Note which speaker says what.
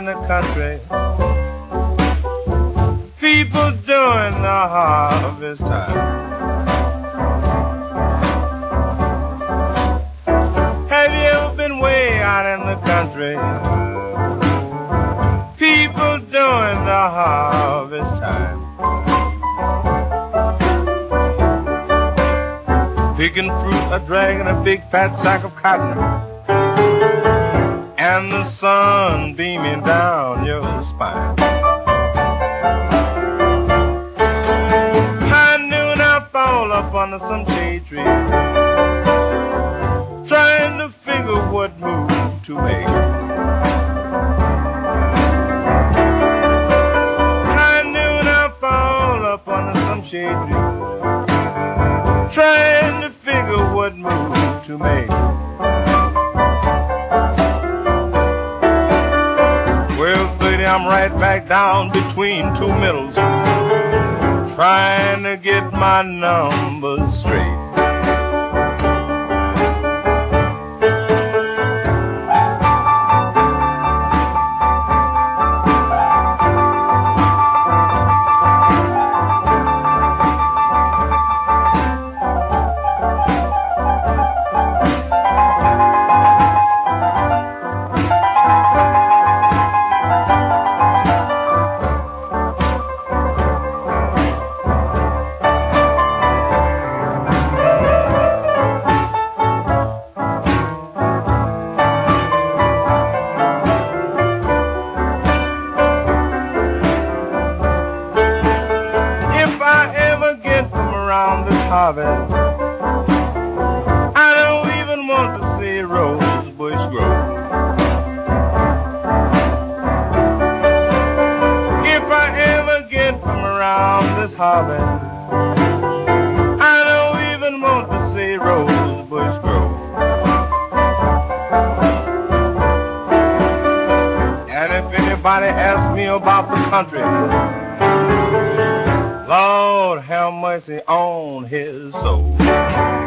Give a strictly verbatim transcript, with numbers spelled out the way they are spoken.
Speaker 1: in the country, people doing the harvest time. Have you ever been way out in the country, people doing the harvest time? Picking fruit or dragging a big fat sack of cotton, and the sun beaming down your spine. High noon I fall up under some shade tree, trying to figure what move to make. High noon I fall up under some shade tree, trying to figure what move to make. I'm right back down between two middles, trying to get my numbers straight. Harvest, I don't even want to see rose bush grow. If I ever get from around this harvest, I don't even want to see rose bush grow. And if anybody asks me about the country, Lord have mercy on his soul.